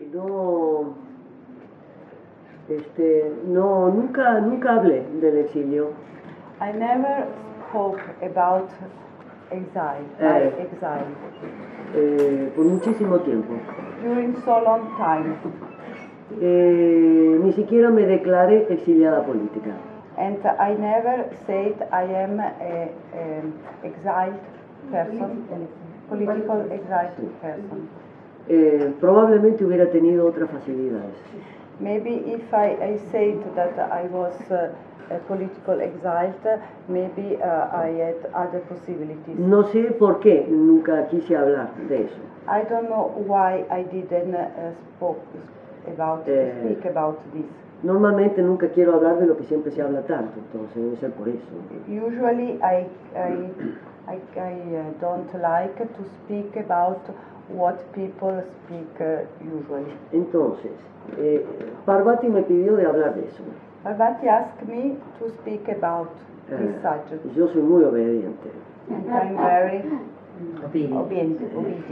no, nunca hablé del exilio. I never spoke about exile, Por muchísimo tiempo. during so long time. Ni siquiera me declaré exiliada política. And I never said I am a exiled person, political exiled person. Probablemente hubiera tenido otras facilidades. Maybe if I said that I was a political exiled, maybe I had other possibilities. No sé por qué nunca quise hablar de eso. I don't know why I didn't speak about this. Normalmente nunca quiero hablar de lo que siempre se habla tanto, entonces debe ser por eso. Usually I don't like to speak about what people speak usually. Entonces, Parvati me pidió de hablar de eso. Parvati asked me to speak about this subject. Yo soy muy obediente. And I'm very obedient.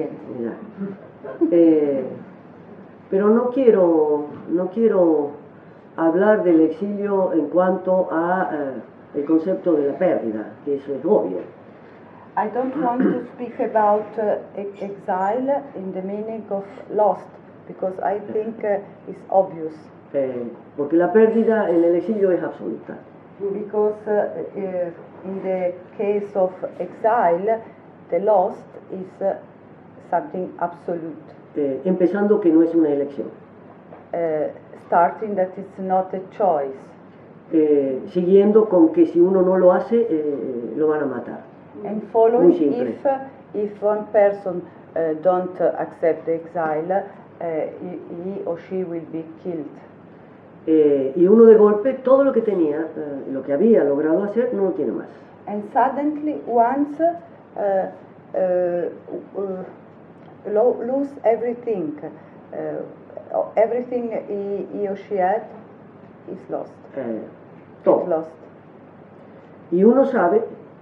Pero no quiero hablar del exilio en cuanto a el concepto de la pérdida, que eso es obvio. I don't want to speak about exile in the meaning of lost, because I think it's obvious. Porque la pérdida en el exilio es absoluta. Because in the case of exile, the lost is something absolute. Empezando que no es una elección. Starting that it's not a choice. Siguiendo con que si uno no lo hace, lo van a matar. And following, if one person don't accept the exile, he or she will be killed. Y uno de golpe todo lo que tenía, lo que había logrado hacer, no lo tiene más. And suddenly, once lose everything, everything he or she had is lost. Todo. It's lost. Y uno sabe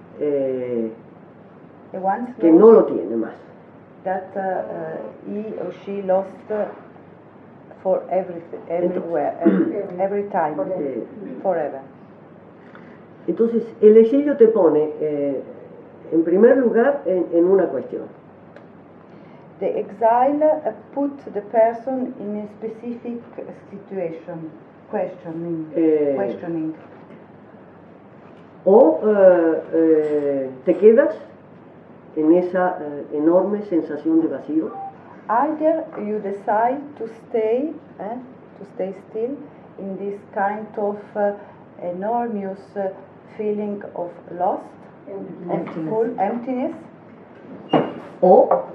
que no lo tiene más. That he or she lost for everything, everywhere, every time, forever. Entonces, el exilio te pone, en primer lugar, en una cuestión. The exile put the person in a specific situation, questioning. O te quedas en esa enorme sensación de vacío. Either you decide to stay still in this kind of enormous feeling of lost, emptiness, o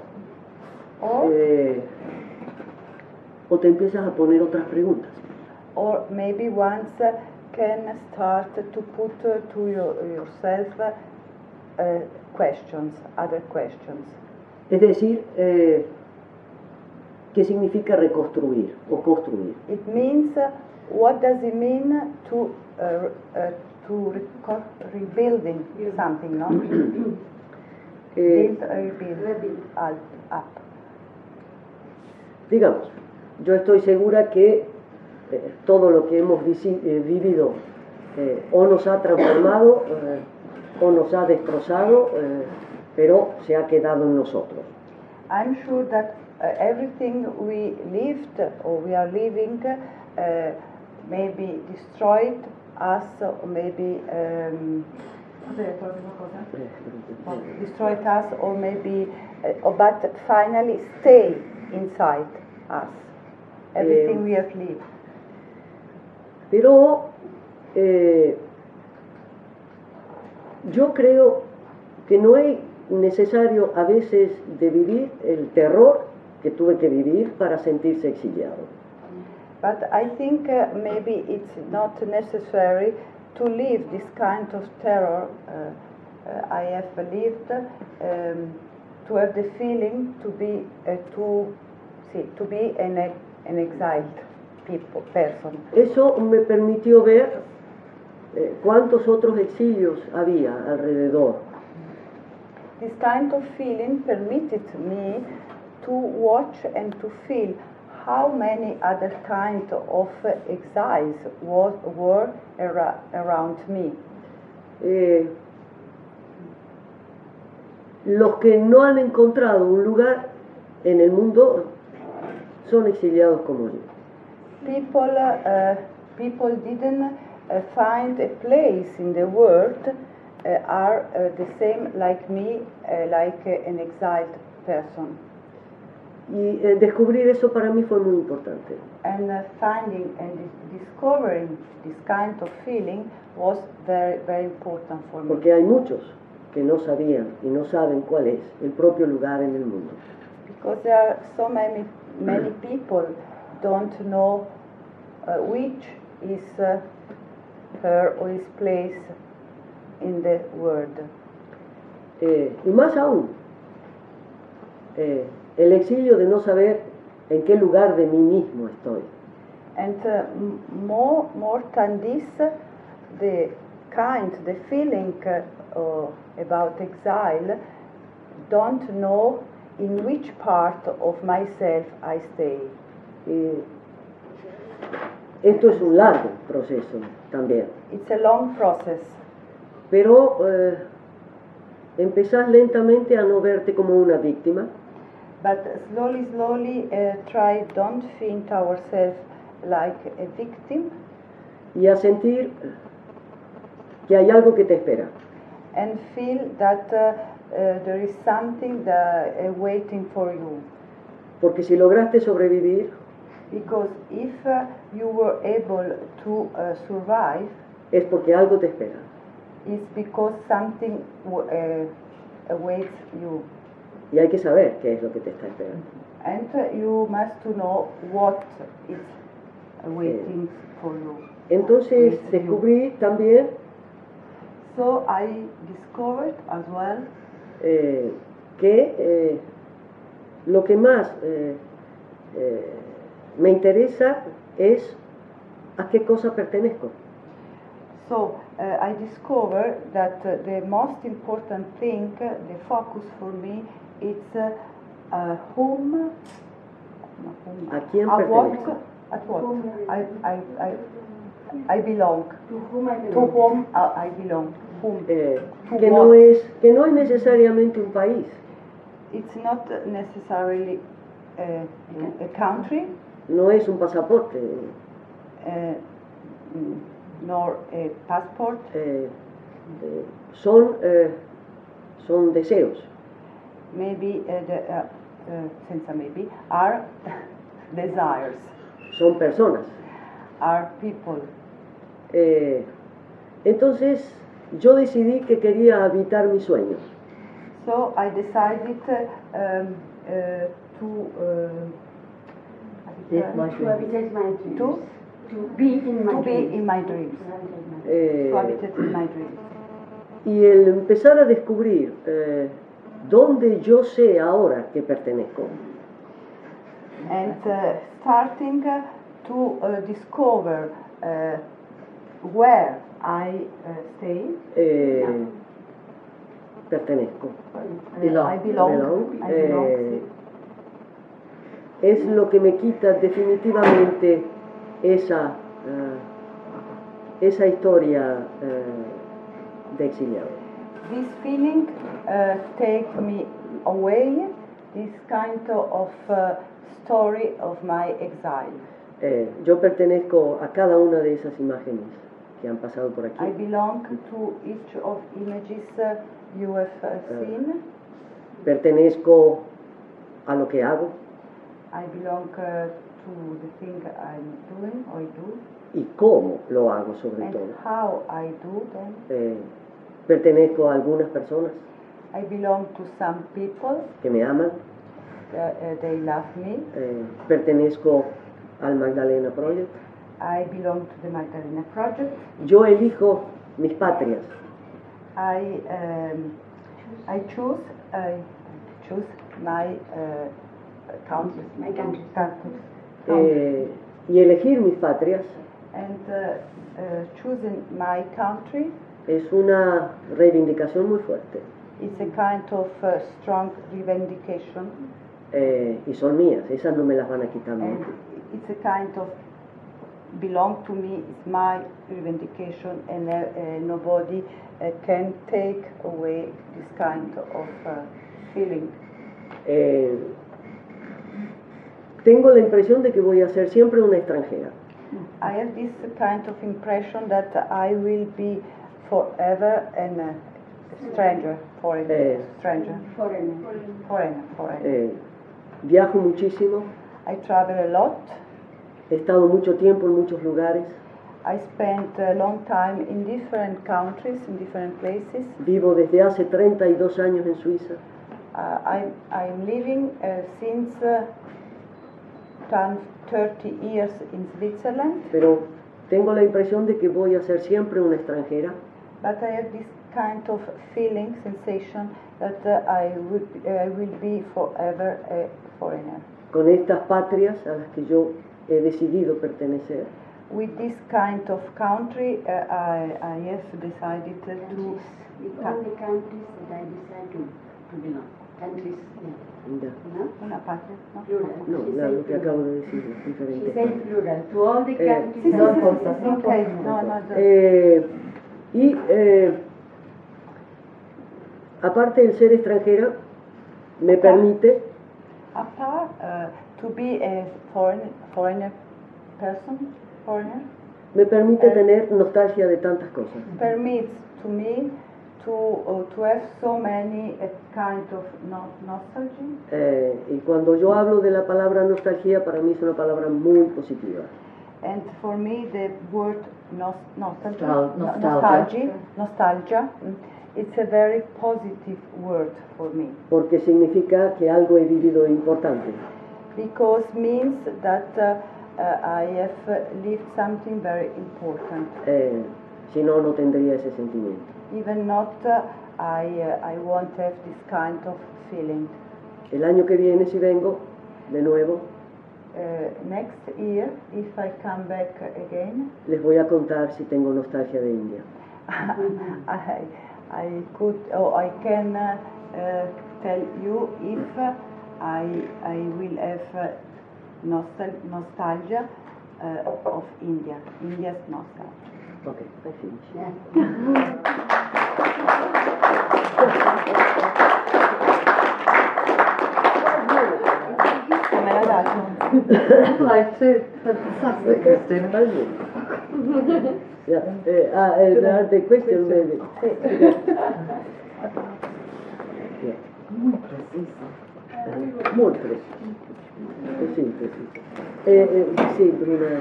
te empiezas a poner otras preguntas. Or maybe once can start to put to yourself questions, other questions. Es decir, ¿qué significa reconstruir o construir? It means, what does it mean to rebuilding something, no? Rebuild up. Digamos, yo estoy segura que todo lo que hemos vivido o nos ha transformado o nos ha destrozado, pero se ha quedado en nosotros. I'm sure that everything we lived or we are living maybe destroyed us, or maybe destroyed us, or maybe, but finally stay inside us. Everything we have lived. Pero yo creo que no es necesario a veces de vivir el terror que tuve que vivir para sentirse exiliado. But I think maybe it's not necessary to live this kind of terror I have lived, to have the feeling to be an exiled person. Eso me permitió ver cuántos otros exilios había alrededor. This kind of feeling permitted me to watch and to feel how many other kind of exiles were around me. Los que no han encontrado un lugar en el mundo son exiliados como yo. People didn't find a place in the world are the same like me, like an exiled person. Y descubrir eso para mí fue muy importante. And finding and discovering this kind of feeling was very, very important for me. Porque hay muchos que no sabían y no saben cuál es el propio lugar en el mundo. Because there are so many people don't know which is her or his place in the world. Y más aún, el exilio de no saber en qué lugar de mí mismo estoy. And more than this, the feeling about exile, don't know in which part of myself I stay. Esto es un largo proceso también. It's a long process. Pero empezás lentamente a no verte como una víctima. But slowly, try don't think ourselves like a victim. Y a sentir que hay algo que te espera. And feel that there is something that, waiting for you. Porque si lograste sobrevivir, because if you were able to survive, es porque algo te espera. It's because something awaits you. Y hay que saber qué es lo que te está esperando. And you must to know what is waiting for you. Entonces descubrí también So I discovered as well que lo que más me interesa es a qué cosa pertenezco. So I discovered that the most important thing, the focus for me, is whom. ¿A quién pertenezco? At what? I belong. To whom I belong. To whom I belong. Whom? Que no es necesariamente un país. It's not necessarily a country. No es un pasaporte. Nor a passport. Son deseos. Maybe senza maybe are desires. Son personas. Are people. Entonces yo decidí que quería habitar mis sueños. So I decided to habitate my dreams. To be in my dreams. To habitate in my dreams. Y el empezar a descubrir dónde yo sé ahora que pertenezco. And starting to discover where I stay. Pertenezco. I belong. Es lo que me quita definitivamente esa historia de exiliado. This feeling take me away, this kind of story of my exile. Yo pertenezco a cada una de esas imágenes que han pasado por aquí. I belong to each of images you have seen. Pertenezco a lo que hago. I belong to the thing I'm doing or do. Y cómo lo hago sobre And todo. how I do them. Pertenezco a algunas personas I belong to some people. que me aman. They love me. Pertenezco al Magdalena Project. I belong to the Magdalena Project. Yo elijo mis patrias. I choose my country. My country. Y elegir mis patrias And choosing my country es una reivindicación muy fuerte. is a kind of strong revendication. y son mías, esas no me las van a quitar And nunca. it's a kind of belong to me, it's my revendication, and nobody can take away this kind of feeling. Tengo la impresión de que voy a ser siempre una extranjera. I have this kind of impression that I will be forever a stranger, foreigner. Viajo muchísimo, I travel a lot. he estado mucho tiempo en muchos lugares, I spent a long time in different countries, in different places. vivo desde hace 32 años en Suiza. I'm living since 30 years in Switzerland, Pero tengo la impresión de que voy a ser siempre una extranjera, but I have this kind of feeling, sensation that I will be forever a foreigner. con estas patrias a las que yo he decidido pertenecer. With this kind of country, I have decided to. The only countries that I decide to belong. Countries, Ya. no? Una patria, ¿no? Plural. No, She la- said lo que plural. acabo de decir es She diferente. said plural. To all the Sí, countries. Sí, sí, that- sí, okay. No, no, Y aparte el ser extranjera me permite apart to be a foreigner person, tener nostalgia de tantas cosas. permits to me to have so many kind of nostalgia. Y cuando yo hablo de la palabra nostalgia, para mí es una palabra muy positiva. And for me, the word nostalgia, it's a very positive word for me. Porque significa que algo he vivido importante. Because means that I have lived something very important. Si no, no tendría ese sentimiento. Even not, I won't have this kind of feeling. El año que viene, si vengo de nuevo, Next year, if I come back again, les voy a contar si tengo nostalgia de India. I could, or I can tell you if I will have nostalgia of India, India's nostalgia. Okay, I finish. Me l'ha dato. Like to. Fantastic, Christina. Yeah, the question maybe. Yeah. Muy precisa. Muy preciso. Sì, preciso. Sì, Bruna,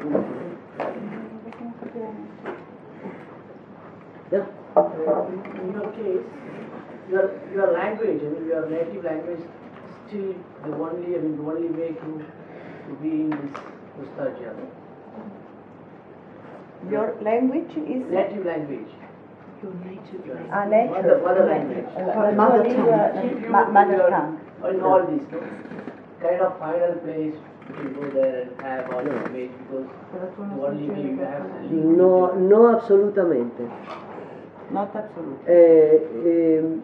yeah. In your case, your language, I mean, your native language, still the only way to be in this nostalgia. Your language is Native language. nature. Mother language. Mother tongue. If you Mother your- tongue. In all this, no? Kind of final place to go there and have all your image because the only way you have to live. No, no absolutamente. Not absolutely.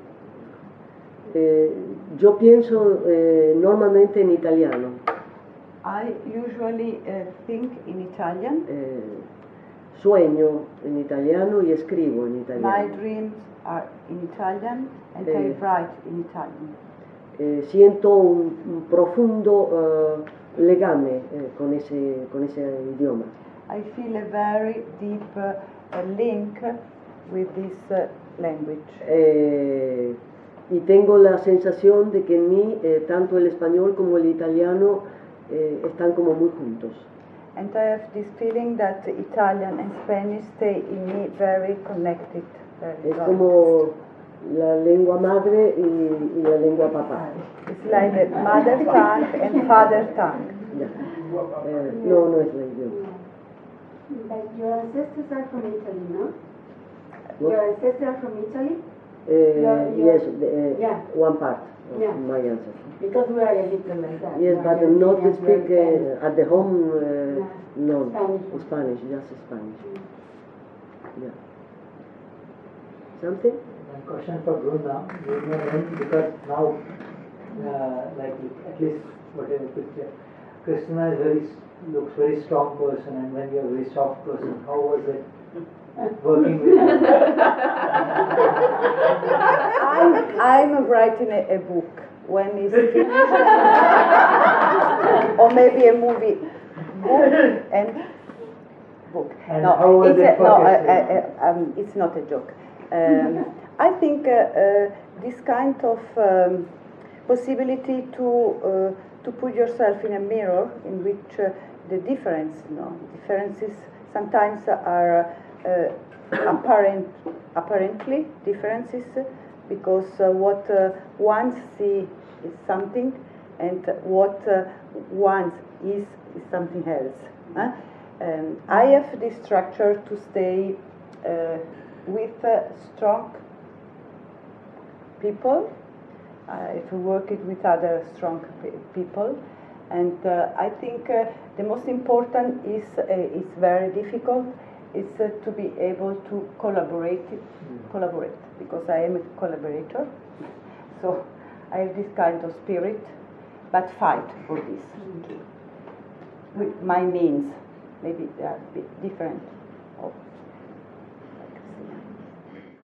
Yo pienso normalmente en italiano. I usually think in Italian. Sueño en italiano y escribo en My italiano. dreams are in Italian and I write in Italian. Siento un profundo legame con ese idioma. I feel a very deep link with this language. Y tengo la sensación de que en mí tanto el español como el italiano están como muy juntos. And I have this feeling that Italian and Spanish stay in me very connected. Very Es well. como la lengua madre y la lengua papá. It's like the mother tongue and father tongue. Ya. No es la idioma. But your ancestors are from Italy, no? What? Your ancestors are from Italy? Yes, yeah. one part of Yeah. my ancestors. Because we are a little like that. Yes, We but are not Argentinians, speak we are at the home, no, Spanish. Spanish, just Spanish. Yeah. Something? One question for Bruna. Because now like at least whatever picture, Christina is looks very strong person, and when you're a very soft person, how was it working with her? I'm writing a book. When it's finished, or maybe a movie, book and book. And how was it for it's not a joke. I think this kind of possibility to put yourself in a mirror in which the differences sometimes are apparently differences, because what one sees is something, and what one is something else. I have this structure to stay with strong people. I've worked with other strong people, and I think the most important is it's very difficult. Is to be able to collaborate, because I am a collaborator. So I have this kind of spirit, but fight for this with my means. Maybe they are a bit different of